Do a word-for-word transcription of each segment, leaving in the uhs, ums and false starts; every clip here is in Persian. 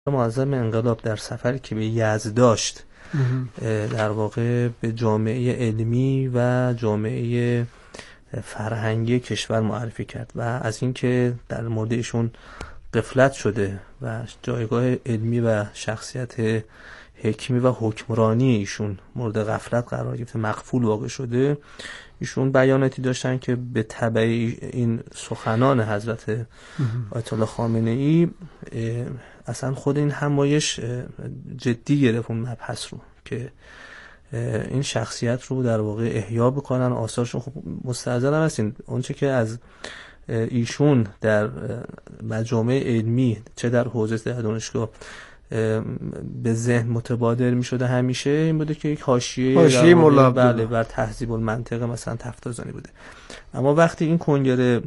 معظم انقلاب در سفری که به یزد داشت در واقع به جامعه علمی و جامعه فرهنگی کشور معرفی کرد و از اینکه در مورد ایشون غفلت شده و جایگاه علمی و شخصیت حکمی و حکمرانی ایشون مورد غفلت قرار گرفته، مغفول واقع شده، ایشون بیاناتی داشتن که به تبع این سخنان حضرت آیت الله خامنه ای اصلا خود این همایش جدی گرفت اون مبحث رو که این شخصیت رو در واقع احیا بکنن، آثارشون. خب مستحضر هم هستین اونچه که از ایشون در مجامع علمی چه در حوزه در دانشگاه به ذهن متبادر می شده همیشه این بوده که یک حاشیه حاشیه مولا بله بر تهذیب المنطق مثلا تفتازانی بوده. اما وقتی این کنگره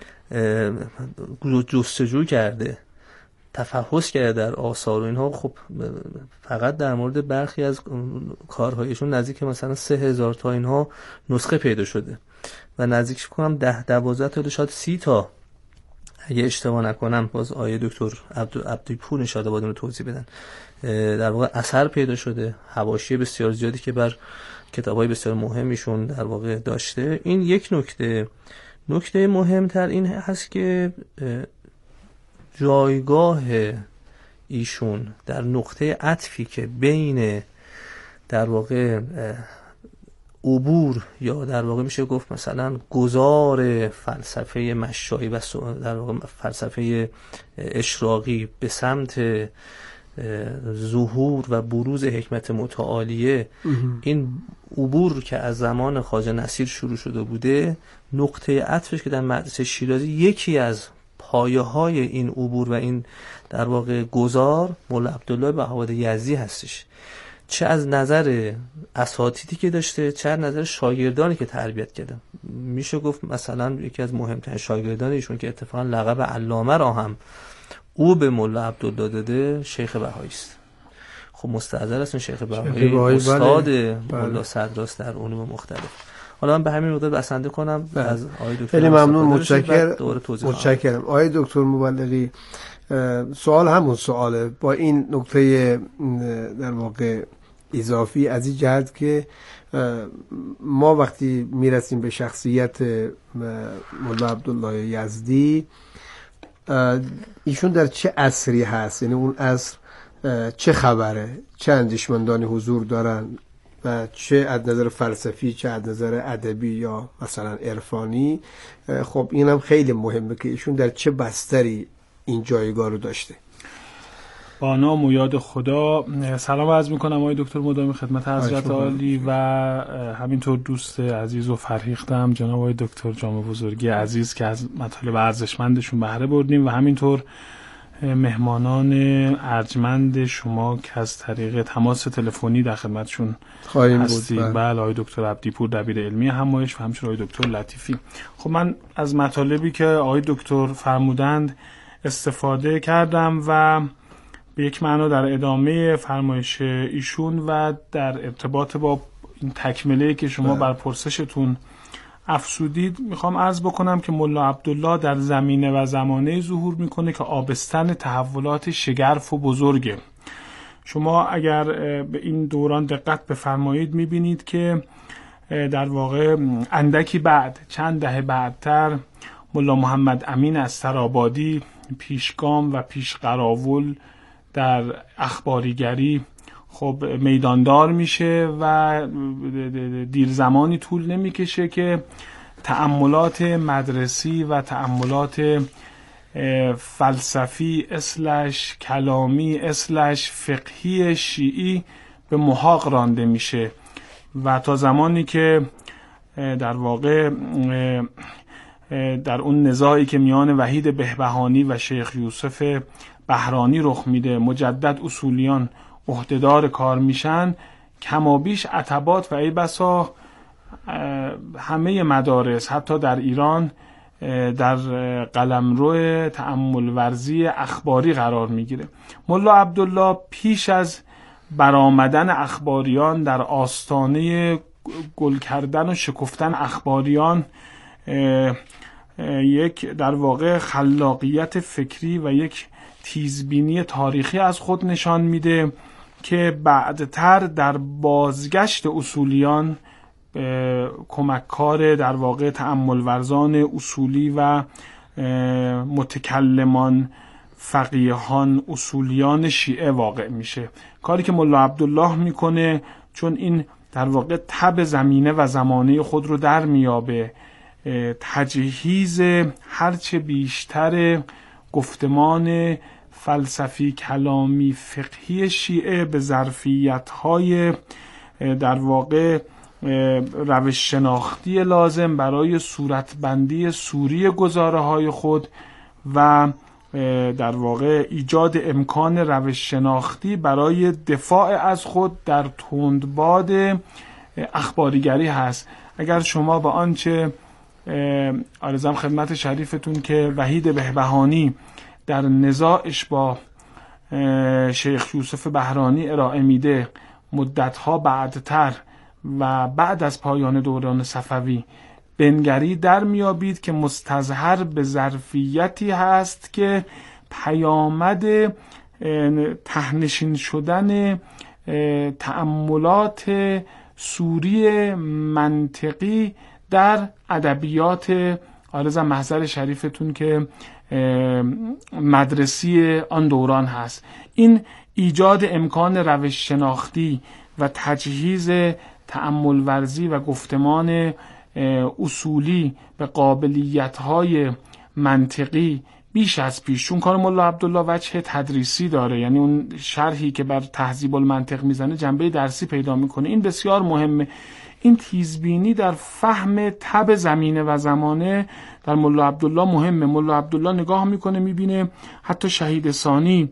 جستجو کرده، تفحص کرده در آثار و اینها، خب فقط در مورد برخی از کارهایشون نزدیک مثلا سه هزار تا اینها نسخه پیدا شده و نزدیک کنم ده دوازده تا شاید سی تا اگه اشتباه نکنم، باز آیه دکتر عبدیپور انشاءالله باید اون رو توضیح بدن، در واقع اثر پیدا شده، حواشی بسیار زیادی که بر کتاب‌های بسیار مهمیشون در واقع داشته. این یک نکته. نکته مهمتر این هست که جایگاه ایشون در نقطه عطفی که بین در واقع عبور یا در واقع میشه گفت مثلا گذار فلسفه مشایی و در واقع فلسفه اشراقی به سمت ظهور و بروز حکمت متعالیه، این عبور که از زمان خواجه نصیر شروع شده بوده، نقطه عطفش که در مدرسه شیرازی یکی از پایه های این عبور و این در واقع گذار مولا عبدالله بهاءالدین یزدی هستش، چه از نظر اساتیدی که داشته، چه از نظر شاگردانی که تربیت کرده. میشه گفت مثلا یکی از مهمترین شاگردان ایشون که اتفاقا لقب علامه را هم او به مولا عبدالله داده، شیخ بهایی است. خب مستحضر هستون شیخ بهایی استاد مولا صدراست در علوم مختلف. حالا من به همین مقدار بسنده کنم بله. از آقای دکتر خیلی ممنون، متشکرم متشکرم آقای دکتر مبلغی. سوال همون سواله با این نکته در واقع اضافی از این جهت که ما وقتی میرسیم به شخصیت مولا عبدالله یزدی، ایشون در چه عصری هست، یعنی اون عصر چه خبره، چه اندیشمندانی حضور دارن و چه از نظر فلسفی، چه از نظر ادبی یا مثلا عرفانی. خب اینم خیلی مهمه که ایشون در چه بستری این جایگاه رو داشته. با نام و یاد خدا سلام عرض میکنم آقای دکتر مدامی خدمت حضرت عالی و همینطور دوست عزیز و فرهیختم جناب آقای دکتر جامع بزرگی عزیز که از مطالب ارزشمندشون بهره بردیم و همینطور مهمانان ارجمند شما که از طریق تماس تلفنی در خدمتشون هستید. بله آقای دکتر عبدیپور دبیر علمی همایش و همچنین آقای دکتر لطیفی. خب من از مطالبی که آقای دکتر فرمودند استفاده کردم و به یک معنا در ادامه فرمایش ایشون و در ارتباط با این تکمله‌ای که شما بر پرسشتون افسودید میخوام عرض بکنم که مولا عبدالله در زمینه و زمانه ظهور میکنه که آبستن تحولات شگرف و بزرگه. شما اگر به این دوران دقت بفرمایید میبینید که در واقع اندکی بعد، چند دهه بعدتر، مولا محمد امین از سرآبادی پیشگام و پیشقراول در اخباریگری خب میداندار میشه و دیر زمانی طول نمیکشه که تأملات مدرسی و تأملات فلسفی اسلش کلامی اسلش فقهی شیعی به محاق رانده میشه و تا زمانی که در واقع در اون نزاعی که میان وحید بهبهانی و شیخ یوسف بهرانی رخ میده، مجدد اصولیان عهدهدار کار میشن، کمابیش عتبات و ای بسا همه مدارس حتی در ایران در قلمرو تأمل ورزی اخباری قرار میگیره. مولا عبدالله پیش از برآمدن اخباریان در آستانه گل کردن و شکفتن اخباریان یک در واقع خلاقیت فکری و یک تیزبینی تاریخی از خود نشان میده که بعدتر در بازگشت اصولیان کمککار در واقع تأمل ورزان اصولی و متکلمان فقیهان اصولیان شیعه واقع میشه. کاری که ملا عبدالله میکنه چون این در واقع تب زمینه و زمانه خود رو در میابه، تجهیز هرچه بیشتر گفتمان فلسفی کلامی فقهی شیعه به ظرفیت‌های در واقع روش شناختی لازم برای صورتبندی سوری گزاره‌های خود و در واقع ایجاد امکان روش شناختی برای دفاع از خود در تندباد اخباریگری هست. اگر شما با آنچه عرضم خدمت شریفتون که وحید بهبهانی در نزاعش با شیخ یوسف بهرانی ارائه میده مدتها بعدتر و بعد از پایان دوران صفوی بنگری در میابید که مستظهر به ظرفیتی هست که پیامد تهنشین شدن تأملات سوری منطقی در ادبیات عارض محضر شریفتون که مدرسی آن دوران هست. این ایجاد امکان روش شناختی و تجهیز تأمل ورزی و گفتمان اصولی به قابلیت‌های منطقی بیش از پیش، چون کار ملا عبدالله وجه تدریسی داره، یعنی اون شرحی که بر تهذیب المنطق میزنه جنبه درسی پیدا میکنه. این بسیار مهمه. این تیزبینی در فهم تب زمینه و زمانه در ملا عبدالله مهمه. ملا عبدالله نگاه میکنه میبینه حتی شهید ثانی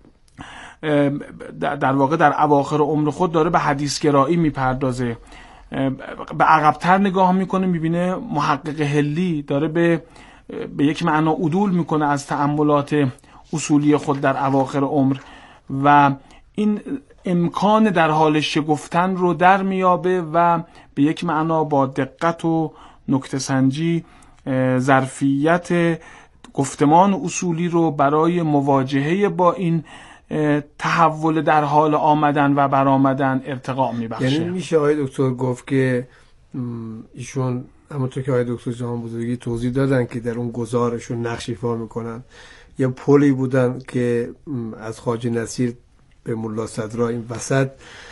در واقع در اواخر عمر خود داره به حدیث گرایی میپردازه، به عقبتر نگاه میکنه میبینه محقق هلی داره به به یک معنا عدول میکنه از تأملات اصولی خود در اواخر عمر و این امکان در حال شگفتن رو در میابه و به یک معنا با دقت و نکته سنجی ظرفیت گفتمان اصولی رو برای مواجهه با این تحول در حال آمدن و برآمدن ارتقا میبخشه. یعنی میشه آقای دکتر گفت که ایشون همونطور که آقای دکتر جهان بزرگی توضیح دادن که در اون گزارشون نقش ایفا میکنن، یه پلی بودن که از خواجه نصیر به ملا صدرا این وسط،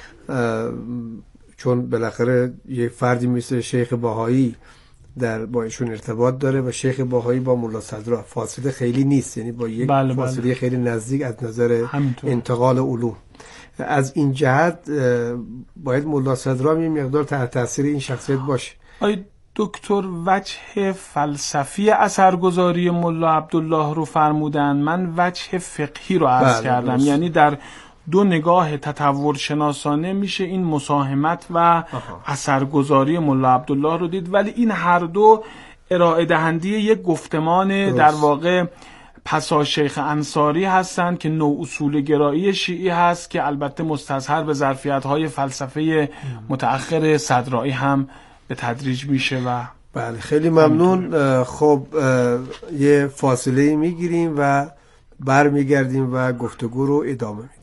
چون بالاخره یک فردی مثل شیخ بهایی در با ایشون ارتباط داره و شیخ بهایی با ملا صدرا فاصله خیلی نیست، یعنی با یک بله فاصله بله. خیلی نزدیک از نظر همینطور. انتقال علوم. از این جهت باید ملا صدرا یه مقدار تحت تاثیر این شخصیت باشه. آی دکتر وجه فلسفی اثرگذاری ملا عبدالله رو فرمودن، من وجه فقهی رو عرض بله کردم درست. یعنی در دو نگاه تطور شناسانه میشه این مساهمت و آها. اثرگذاری ملا عبدالله رو دید، ولی این هر دو ارائه دهنده یک گفتمان درست. در واقع پسا شیخ انصاری هستند که نوع اصول گرایی شیعی هست که البته مستظهر به ظرفیت‌های فلسفه متأخر صدرایی هم به تدریج میشه. و بله خیلی ممنون. خب یه فاصله میگیریم و برمیگردیم و گفتگو رو ادامه میدیم.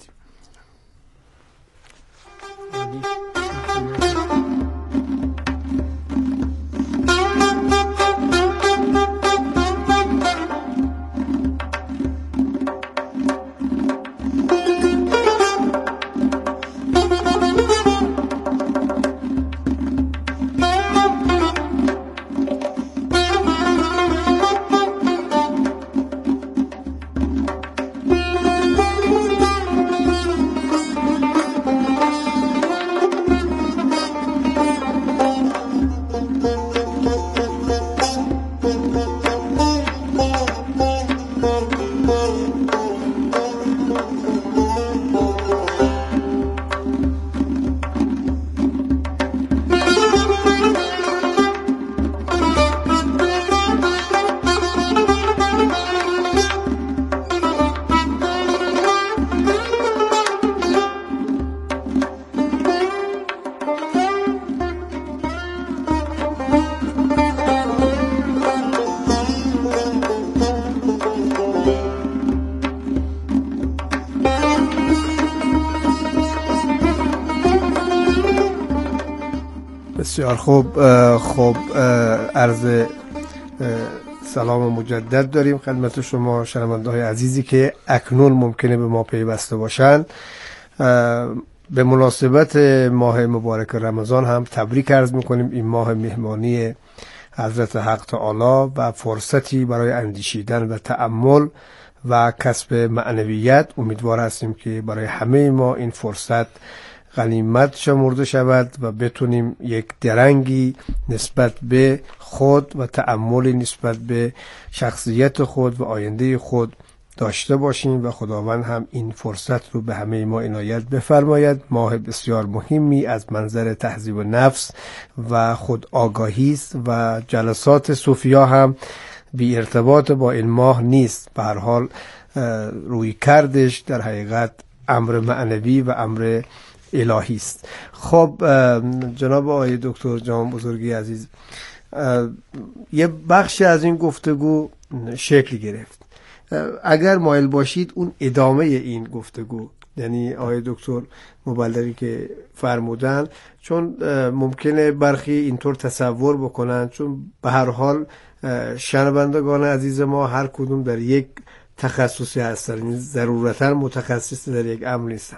بسیار خوب. خب عرض سلام مجدد داریم خدمت شما شنونده‌های عزیزی که اکنون ممکنه به ما پیوسته باشند. به مناسبت ماه مبارک رمضان هم تبریک عرض میکنیم. این ماه مهمانی حضرت حق تعالی و فرصتی برای اندیشیدن و تأمل و کسب معنویت. امیدوار هستیم که برای همه ما این فرصت غنیمت شمرده شود و بتونیم یک درنگی نسبت به خود و تأملی نسبت به شخصیت خود و آینده خود داشته باشیم و خداوند هم این فرصت رو به همه ما عنایت بفرماید. ماه بسیار مهمی از منظر تهذیب نفس و خود آگاهی است و جلسات صوفیا هم بی ارتباط با این ماه نیست. به هر حال روی کردش در حقیقت امر معنوی و امر الهی است. خب جناب آقای دکتر جان بزرگی عزیز، یه بخشی از این گفتگو شکل گرفت. اگر مایل باشید اون ادامه این گفتگو، یعنی آقای دکتر مبلغی که فرمودن، چون ممکنه برخی اینطور تصور بکنن چون به هر حال شنوندگان عزیز ما هر کدوم در یک تخصصی هستن، یعنی ضرورتا متخصص در یک امر نیستن.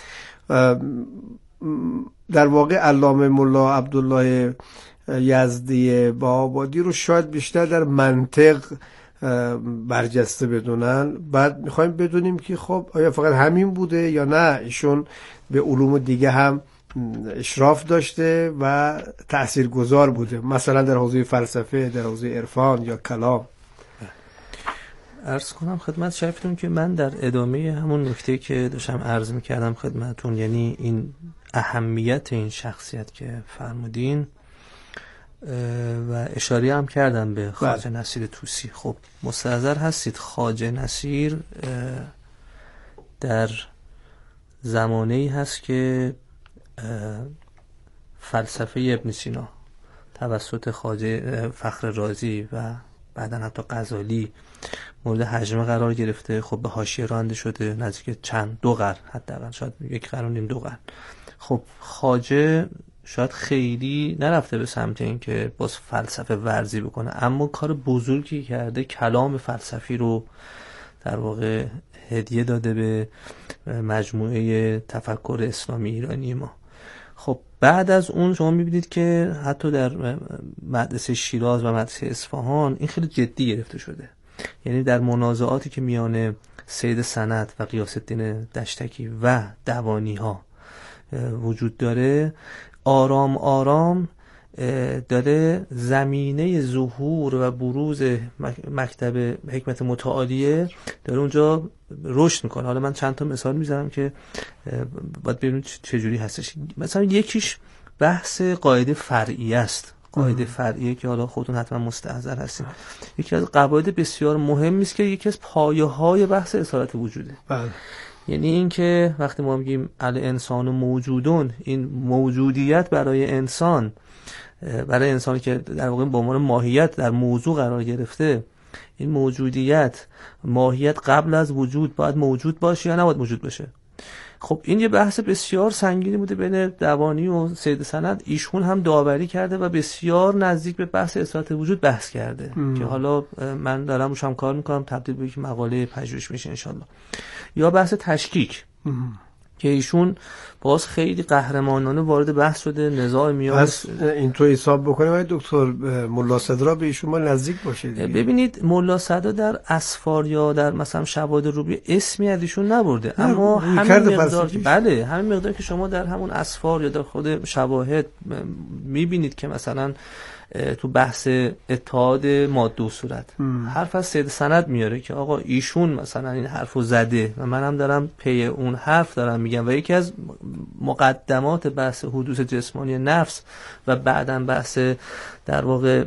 در واقع علامه ملا عبدالله یزدی بهاءالدین رو شاید بیشتر در منطق برجسته بدونن. بعد میخوایم بدونیم که خب آیا فقط همین بوده یا نه ایشون به علوم دیگه هم اشراف داشته و تاثیرگذار بوده، مثلا در حوزه فلسفه، در حوزه عرفان یا کلام. عرض کنم خدمت شریفتون که من در ادامه همون نکته که داشتم عرض میکردم خدمتون، یعنی این اهمیت این شخصیت که فرمودین و اشاره هم کردم به خواجه نصیر طوسی. خب مستحضر هستید خواجه نصیر در زمانه‌ای هست که فلسفه ابن سینا توسط خواجه فخر رازی و بعداً حتی غزالی مورد هجمه قرار گرفته. خب به حاشیه رانده شده نزدیک چند دو قرن، حداقل شاید یک قرن نیم دو قرن. خب خواجه شاید خیلی نرفته به سمت این که باز فلسفه ورزی بکنه، اما کار بزرگی کرده، کلام فلسفی رو در واقع هدیه داده به مجموعه تفکر اسلامی ایرانی ما. خب بعد از اون شما میبینید که حتی در مدرسه شیراز و مدرسه اصفهان این خیلی جدی گرفته شده. یعنی در منازعاتی که میان سید سند و غیاث الدین دشتکی و دوانی ها وجود داره، آرام آرام داره زمینه ظهور و بروز مکتب حکمت متعالیه داره اونجا رشد میکنه. حالا من چند تا مثال میزنم که باید ببینید چجوری هستش. مثلا یکیش بحث قاعده فرعی است. قاعده فرعیه که حالا خودتون حتما مستحضر هستین، یکی از قواعد بسیار مهمی است که یکی از پایه‌های بحث اصالت وجوده. بله. یعنی این که وقتی ما میگیم الانسان موجودون، این موجودیت برای انسان، برای انسانی که در واقع به عنوان ماهیت در موضوع قرار گرفته، این موجودیت ماهیت قبل از وجود باید موجود باشه یا نباید موجود باشه. خب این یه بحث بسیار سنگینی بوده بین دوانی و سید سند. ایشون هم داوری کرده و بسیار نزدیک به بحث اصالت وجود بحث کرده ام. که حالا من دارم روش هم کار میکنم، تبدیل به یک مقاله پژوهش میشه انشالله. یا بحث تشکیک ام. که ایشون باز خیلی قهرمانانه وارد بحث شده، نزاع میان. پس اینطور حساب بکنیم آقای دکتر ملا صدرا به ایشون ما نزدیک باشه دیگه. ببینید ملا صدرا در اسفار یا در مثلا شواهد روبی اسمی از ایشون نبرده، اما همین مقدار که بله همین مقدار که شما در همون اسفار یا در خود شواهد میبینید که مثلا تو بحث اتحاد ماده و صورت ام. حرف از سید سند میاره که آقا ایشون مثلا این حرفو زده و منم دارم پی اون حرف دارم میگم. و یکی از مقدمات بحث حدوث جسمانی نفس و بعداً بحث در واقع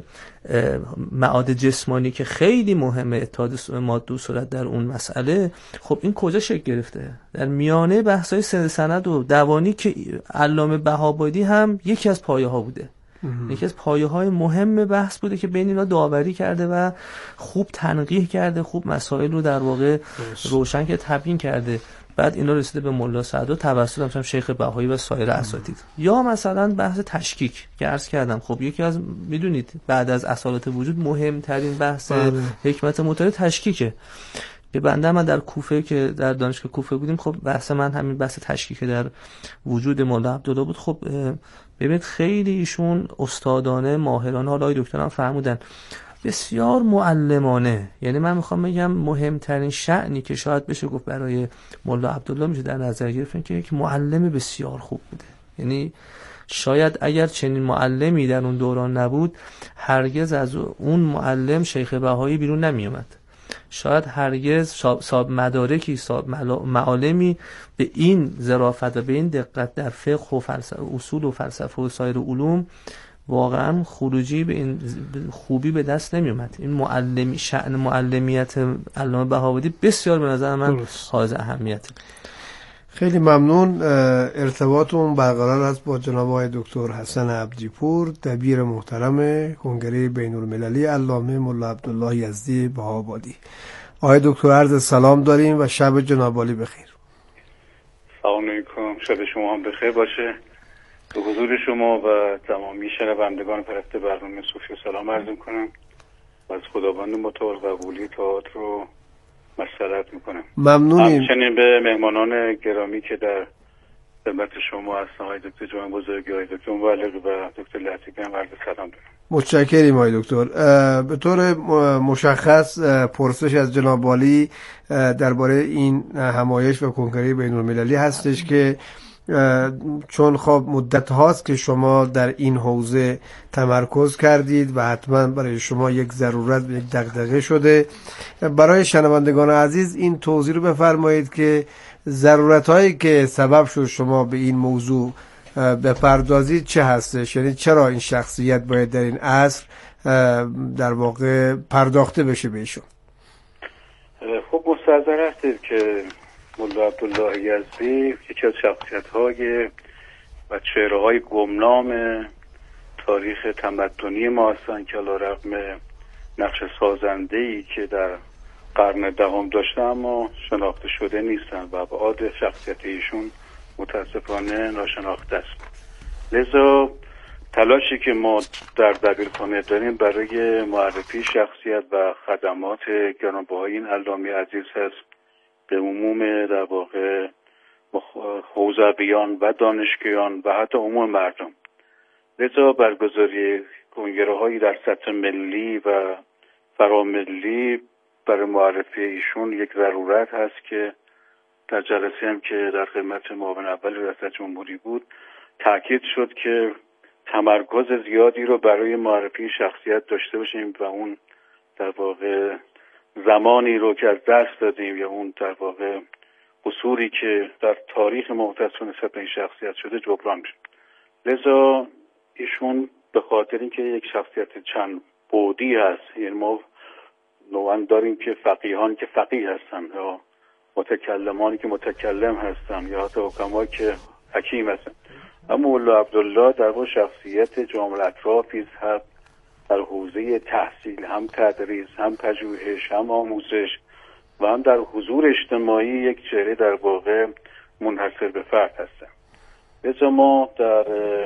معاد جسمانی که خیلی مهمه، اتحاد ماده و صورت در اون مسئله، خب این کجا شکل گرفته؟ در میانه بحث‌های سید سند و دوانی که علامه بهاءالدین هم یکی از پایه‌ها بوده. یکی از پایه‌های مهم بحث بوده که بین اینا داوری کرده و خوب تنقیح کرده، خوب مسائل رو در واقع روشن که تبیین کرده. بعد اینا رسیده به ملا سعداد توسط مثلا شیخ بهایی و سایر اساتید. یا مثلا بحث تشکیک که عرض کردم، خب یکی از میدونید بعد از اصالت وجود مهمترین بحث حکمت مطالعه تشکیکه. که بنده من در کوفه که در دانشگاه کوفه بودیم، خب بحث من همین بحث تشکیک در وجود مولا عبدالله بود. خب ببینید خیلی ایشون استادانه ماهرانه، حالا دکتران فرمودن بسیار معلمانه، یعنی من میخوام بگم مهمترین شأنی که شاید بشه گفت برای مولا عبدالله میشه در نظر گرفت که یک معلم بسیار خوب بوده. یعنی شاید اگر چنین معلمی در اون دوران نبود، هرگز از اون معلم شیخ بهایی بیرون نمی اومد. شاید هرگز صاحب مدارکی، صاحب معالمی به این ظرافت و به این دقت در فقه و فلسفه، اصول و فلسفه و سایر علوم واقعا خروجی به این خوبی به دست نمی اومد. این معلمی، شأن معلمیت علامه بهاوردی بسیار به نظر من حائز اهمیته. خیلی ممنون. ارتباطمون برقرار است با جناب آقای دکتر حسن عبدیپور، دبیر محترم کنگره بین‌المللی علامه مولا عبدالله یزدی بهاآبادی. آقای دکتر عرض سلام داریم و شب جناب عالی بخیر. سلام علیکم، شب شما هم بخیر باشه. به حضور شما و تمامی شنوندگان پرسته برنامه صوفی سلام عرض می‌کنم و از خداوند متعال قبولی طاعات رو مسئلت میکنم. ممنونیم. همچنین به مهمانان گرامی که در خدمت شما هستن، آقای دکتر جان بزرگی، آقای دکتر مبلغ و دکتر لطیفی هم عرض سلام دارم. متشکریم آقای دکتر. به طور مشخص پرسش از جناب عالی درباره این همایش و کنگره بین‌المللی هستش که چون خب مدت هاست که شما در این حوزه تمرکز کردید و حتما برای شما یک ضرورت و یک دغدغه شده، برای شنوندگان عزیز این توضیح رو بفرمایید که ضرورت هایی که سبب شد شما به این موضوع بپردازید چه هستش؟ یعنی چرا این شخصیت باید در این عصر در واقع پرداخته بشه بهشون؟ خب مستحضر هستید که مولا عبدالله یزدی یکی از شخصیت‌های و چهره‌های گمنام تاریخ تمدنی ما هستند که علی‌رغم نقش سازنده‌ای که در قرن دهم داشته اما شناخته شده نیستند و ابعاد شخصیت ایشون متاسفانه ناشناخته است. لذا تلاشی که ما در دبیرخانه داریم برای معرفی شخصیت و خدمات گرانبهای این علامه عزیز هست به عموم در واقع حوزویان و دانشجویان و حتی عموم مردم. لذا برگزاری کنگره هایی در سطح ملی و فراملی برای معرفی ایشون یک ضرورت هست که در جلسه هم که در خدمت معاون اول ریاست جمهوری بود تاکید شد که تمرکز زیادی رو برای معرفی شخصیت داشته باشیم و اون در واقع زمانی رو که از دست دادیم یا اون در واقع قصوری که در تاریخ مختص نسبت به این شخصیت شده جبران بشه. لذا ایشون به خاطر اینکه یک شخصیت چند بعدی هست، یعنی ما نوعا داریم که فقیهان که فقیه هستن یا متکلمانی که متکلم هستن یا حتی حکمایی که حکیم هستن، اما مولا عبدالله در واقع شخصیت جامع اطرافی هست در حوزه تحصیل، هم تدریس، هم پژوهش، هم آموزش و هم در حضور اجتماعی یک چهره در واقع منحصر به فرد هستن. لذا ما در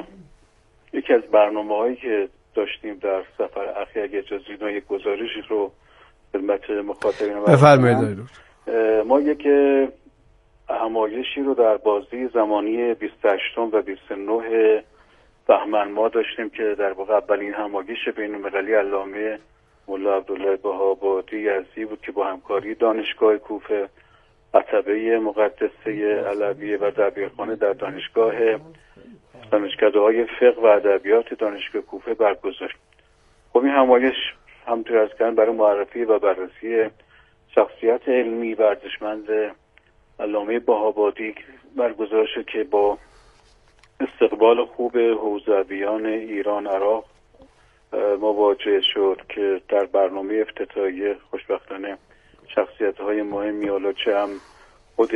یکی از برنامه‌هایی که داشتیم در سفر اخیر اگه اجازه بدید یک گزارشی رو خدمت مخاطبین بفرمایید. ما یک همایشی رو در بازی زمانی بیست و هشتم و بیست و نهم بهمن ما داشتیم که در واقع اولین همایش بین‌المللی علامه مولا عبدالله بهاآبادی یزدی بود که با همکاری دانشگاه کوفه، عتبه مقدسه علویه و دبیرخانه در دانشگاه دانشکده‌های فقه و ادبیات دانشگاه کوفه برگزار. خب این همایش همونطور از کردن برای معرفی و بررسی شخصیت علمی و ارزشمند علامه بهاآبادی برگزار شد که با استقبال خوب حوزویان ایران عراق مواجه شد که در برنامه افتتاحیه خوشبختانه شخصیت‌های مهمی حالا چه هم خود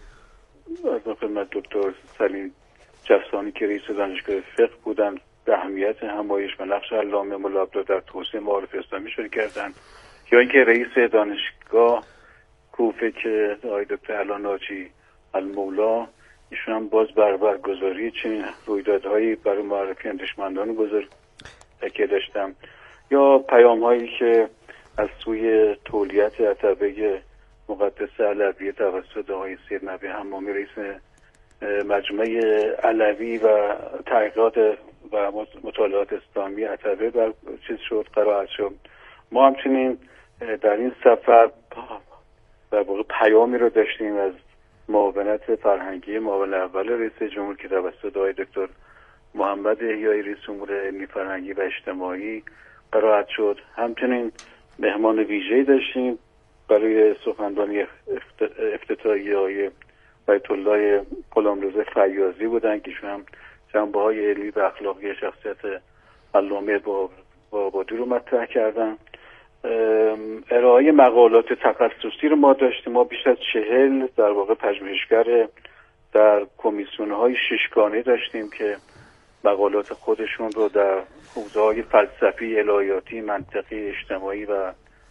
از خدمت دکتر سلیم جفسانی که رئیس دانشگاه فقه بودند به اهمیت همایش و نقش علامه مولا عبدالله در توسعه معارف اسلامی شروع کردند، یا اینکه رئیس دانشگاه کوفه که آقای دکتر علا ناجی المولا، ایشون هم باز بر برگزاری چنین رویدادهایی برای معرفی اندیشمندان بزرگ تکیه داشتم، یا پیام هایی که از سوی تولیت عتبه مقدس علوی توسط آقای سید نبی حمامی رئیس مجمع علوی و تحقیقات و مطالعات اسلامی عتبه بر چیز شد قرائت شد. ما همچنین در این سفر در واقع پیامی رو داشتیم از معاونت فرهنگی معاون اول رئیس جمهور که توسط آقای دکتر محمد احیایی رئیس امور علمی فرهنگی و اجتماعی قرائت شد. همچنین مهمان ویژه‌ای داشتیم برای سخنرانی افتتاحیه آقای بیت الله غلامرضا فیاضی بودن که ایشون هم جنبه‌های علمی و اخلاقی شخصیت علامه بابادی رو مطرح کردن. ارائه مقالات تخصصی رو ما داشتیم. ما بیش از چهل در واقع پژوهشگر در کمیسیون‌های ششگانه داشتیم که مقالات خودشون رو در حوزه‌های فلسفی، الهیاتی، منطقی، اجتماعی و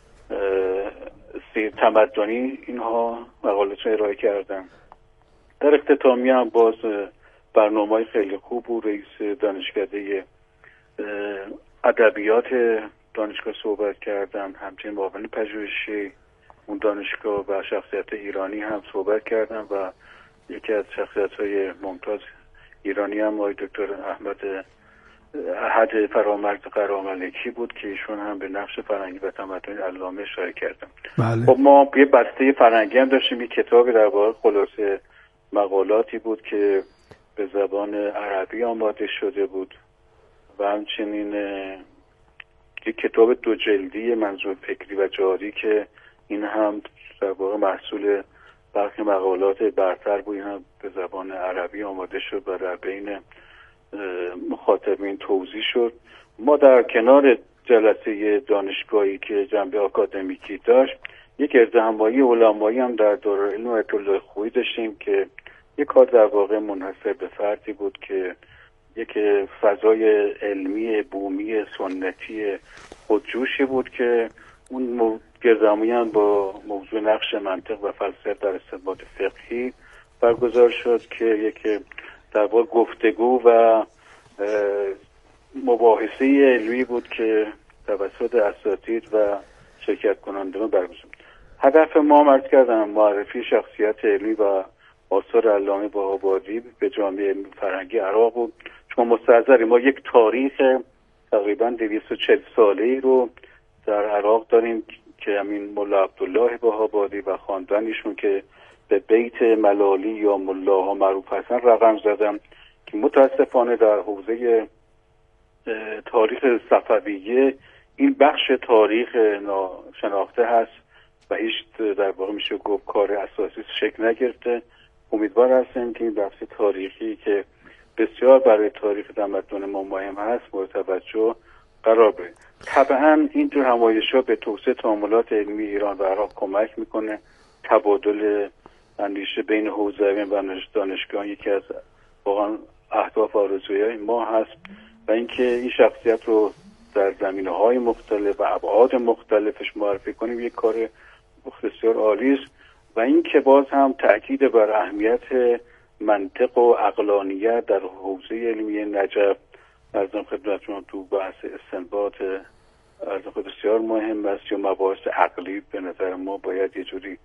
سیر تمدنی اینها مقالات رو ارائه کردن. در اختتامیه هم باز برنامه‌های خیلی خوب بود. رئیس دانشکده ادبیات دانشگاه صحبت کردن، همچنین معاون پژوهشی اون دانشگاه و شخصیت ایرانی هم صحبت کردن و یکی از شخصیت‌های ممتاز ایرانی هم آقای دکتر احمد احد فرامرز قراملکی بود که ایشون هم به نقش فرهنگی و تمدنی علامه اشاره کردن. بله. خب ما یه بسته فرهنگی هم داشتیم، یه کتابی در واقع خلاصه مقالاتی بود که به زبان عربی آماده شده بود و همچنین یک کتاب دو جلدی منظور فکری و جاری که این هم در واقع محصول برخی مقالات برتر بود، این هم به زبان عربی آماده شد و در بین مخاطبین توزیع شد. ما در کنار جلسه دانشگاهی که جنبه آکادمیکی داشت، یک گردهمایی علمایی هم در دارالعلم آیت الله خویی داشتیم که یک کار در واقع منحصر به فردی بود که یک فضای علمی بومی سنتی خودجوشی بود که اون گردهمایی هم با موضوع نقش منطق و فلسفه در استنباط فقهی برگزار شد که یک در واقع گفتگو و مباحثه علمی بود که توسط اساتید و شرکت کنندگان برگزار. هدف ما عرض کردم معرفی شخصیت علمی و آثار علامه بهاءالدین به جامعه فرهنگی عراق بود. چون مستحضریم ما یک تاریخ تقریبا دویست و چهل ساله‌ای رو در عراق داریم که همین ملا عبدالله بهاءالدین و خاندانشون که به بیت ملالی یا ملاها معروف هستن رقم زدن که متاسفانه در حوزه تاریخ صفویه این بخش تاریخ ناشناخته هست و هیچ در واقع میشه گفت کار اساسی شکل نگرفته. امیدوار هستیم که این بخش تاریخی که بسیار برای تاریخ تمدن ما مهم هست مورد توجه قرار بگیره. طبعا این جور همایش‌ها به توسعه تعاملات علمی ایران و عراق کمک میکنه. تبادل اندیشه بین حوزویان و دانشگاهان یکی از واقعا اهداف و آرزوهای ما هست و اینکه این شخصیت رو در زمینه‌های مختلف و ابعاد مختلفش معرفی کنیم یک کار بسیار عالی است و اینکه باز هم تأکید بر اهمیت منطق و عقلانیت در حوزه علمی نجف ارزم خدمتتون تو بحث استنباط ارزم خدمت بسیار مهم است یا مباحث عقلی به نظر ما باید یه جوری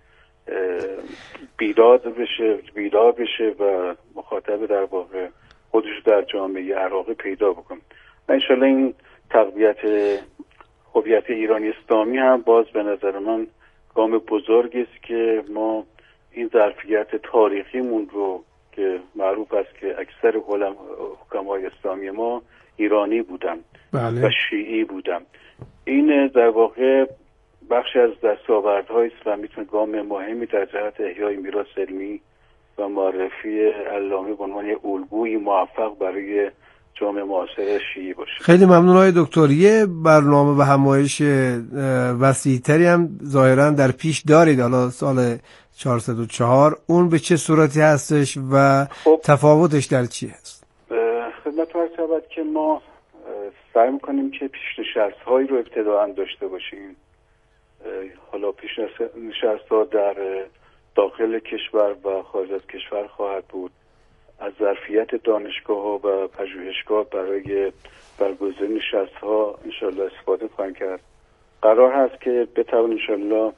بیداد بشه بیدار بشه و مخاطب در واقع خودش در جامعه عراقی پیدا بکنه. انشالله این تقویت هویت ایرانی اسلامی هم باز به نظر من گام بزرگی است که ما این ظرفیت تاریخیمون رو که معروف است که اکثر حکمای اسلامی ما ایرانی بودن بله. و شیعی بودن، این در واقع بخشی از دستاوردهایی است و میتونه گام مهمی در جهت احیای میراث علمی و معرفی علامه به عنوان یک الگوی موفق برای جامعه معاصر شیعی باشه. خیلی ممنون آقای دکتر. یه برنامه و همایش وسیع‌تری هم ظاهراً در پیش دارید حالا سال چهارصد و چهار، اون به چه صورتی هستش و خب تفاوتش در چی هست؟ خدمت عرض شود که ما سعی می‌کنیم که پیش‌نشست‌هایی رو ابتداءً داشته باشیم. حالا پیش‌نشست‌ها در داخل کشور و خارج از کشور خواهد بود. از ظرفیت دانشگاه ها و پژوهشگاه برای برگزاری نشست ها انشالله استفاده خواهیم کرد. قرار هست که بتوان انشالله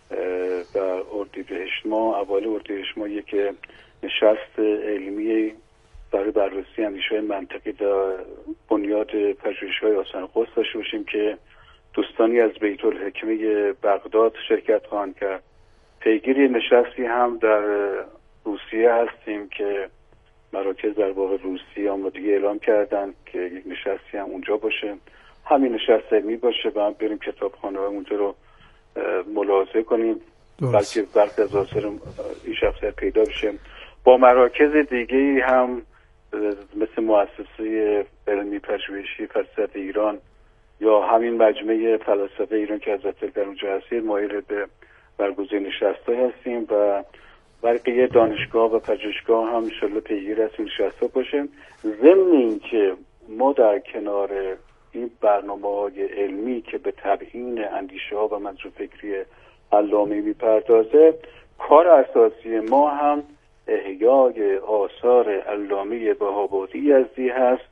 در اردیبهشت ماه، اوایل اردیبهشت ماه یک نشست علمی برای بررسی اندیشه‌های منطقی در بنیاد پژوهش‌های آستان قدس داشته باشیم که دوستانی از بیت الحکمه بغداد شرکت خواهند کرد. پیگیری نشستی هم در روسیه هستیم که مراکز در واقع روسیه آمادگی اعلام کردن که یک نشستی هم اونجا باشه، همین نشست علمی باشه و هم بریم کتابخانه های اونجا رو ملاحظه کنیم، بلکه وقت از آثار این شخصیت پیدا بشه. با مراکز دیگه هم مثل مؤسسه علمی پژوهشی فلسفه ایران یا همین مجمع فلاسفه ایران که حضرت در اونجا هستید مایل به برگزاری نشست‌ها هستیم و بقیه دانشگاه و پژوهشگاه هم انشالله پیگیر از این نشست‌ها باشه. ضمن این که ما در کنار این برنامه‌های علمی که به تبیین اندیشه‌ها و منظور فکری علامه میپردازه، کار اساسی ما هم احیای آثار علامه بهاءالدین یزدی هست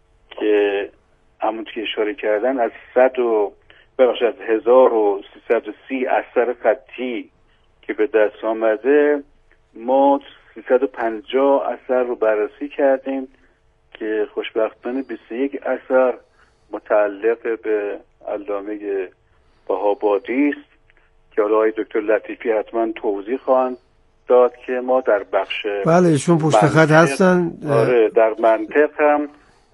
که همونطور که اشاره کردن از صد و ببخشید از هزار و سیصد و سی اثر خطی که به دست آمده ما سیصد و پنجاه اثر رو بررسی کردیم که خوشبختانه بیست و یک اثر متعلق به علامه بهاءالدین است که حالا آقای دکتر لطیفی حتما توضیح خواهند داد که ما در بخش بله ایشون پشت خط هستن. آره در منطق هم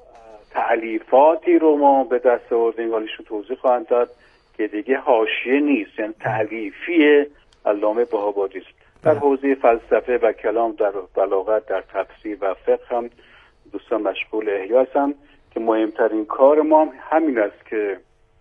تألیفاتی رو ما به دست آوردیم ولی ایشون توضیح خواهند داد که دیگه حاشیه نیست، یعنی تألیفی علامه بهاءالدین است. در حوزه فلسفه و کلام، در بلاغت، در تفسیر و فقه هم دوستان مشغول احیا هستند که مهمترین کار ما هم همین است که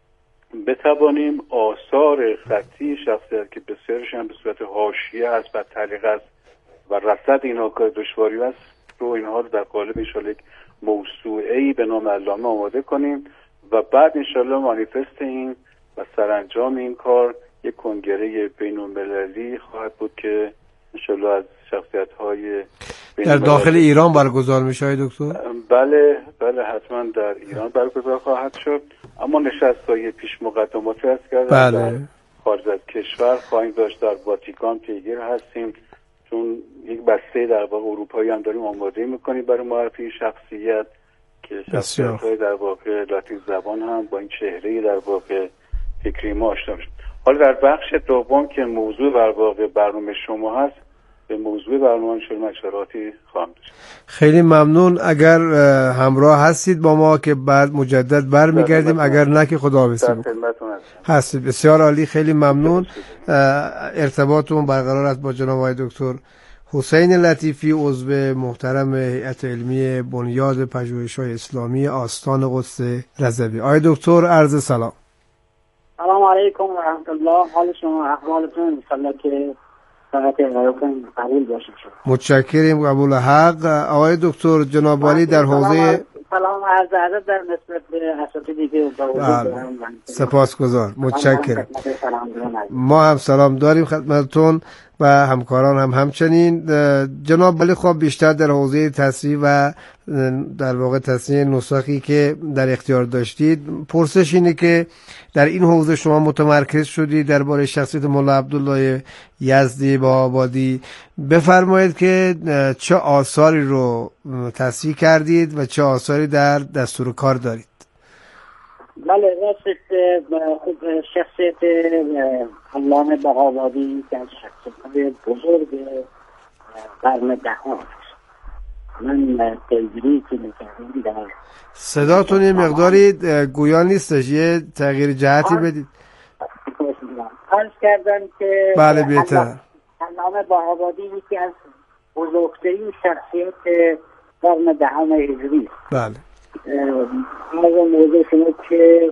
بتوانیم آثار خطی شخصیت که بسیارش هم به صورت حاشیه است و تعلیق است و رصد اینها کار دشواری است رو اینها رو در قالب انشاءالله یک موسوعه‌ای به نام علامه آماده کنیم و بعد انشاءالله مانیفست این و سرانجام این کار یک کنگره بین‌المللی خواهد بود که انشاءالله از شخصیت‌های در داخل ایران برگزار میشه های دکتر؟ بله بله حتما در ایران برگزار خواهد شد، اما نشست‌های پیش مقدماتی هست کردن بله. در خارج از کشور خواهیم داشت. در واتیکان پیگیر هستیم چون یک بسته در واقع اروپایی هم داریم آماده میکنیم برای معرفی شخصیت که شخصیت‌های در واقع لاتین زبان هم با این چهره‌ای در واقع فکری ما آشنا بشن. حالا در بخش دوم که موضوع در واقع برنامه شما هست به موضوع برنامه شما اشاراتی خواهم داشت. خیلی ممنون. اگر همراه هستید با ما که بعد مجدد برمیگردیم، اگر نه که خداحافظی بکنیم. هستید. بسیار عالی، خیلی ممنون. ارتباطمون برقرار است با جناب آقای دکتر حسین لطیفی، عضو محترم هیئت علمی بنیاد پژوهش‌های اسلامی آستان قدس رضوی. آقای دکتر عرض سلام. سلام علیکم و رحمت الله. حال شما، احوالتون ان شاءالله که فقط ارائه‌تون قبول باشه. متشکریم، قبول حق. آقای دکتر جناب عالی در حوزه سلام عرض ادب در نسبت به اساتیدی که سپاسگزار، متشکرم. ما هم سلام داریم خدمتتون و همکاران هم همچنین. جناب علی خب بیشتر در حوزه تصحیح و در واقع تصحیح نسخی که در اختیار داشتید، پرسش اینه که در این حوزه شما متمرکز شدید درباره شخصیت مولا عبدالله یزدی بهاءالدین. بفرمایید که چه آثاری رو تصحیح کردید و چه آثاری در دستور کار دارید؟ بله، راست شخصیت علامه بهاءالدین که از شخصیت‌های بزرگ قرن دهم من پیگیری که می‌کردم در صداتون یه مقداری گویا نیستش، یه تغییر جهتی بدید. عرض کردم که بله بهتر. علامه بهاءالدین یکی از بزرگترین شخصیت قرن دهم هجری است. بله. از موضوع شما که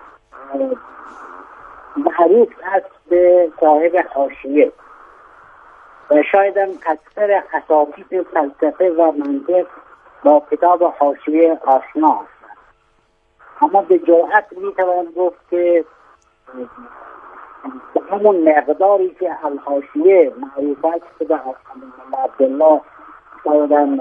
معروف است به صاحب حاشیه و شاید هم اکثر اساتید فلسفه و منطق با کتاب حاشیه آشنا هستند، اما به جرأت میتوان گفت که به همون مقداری که الحاشیه معروفت شده از عبدالله شایدن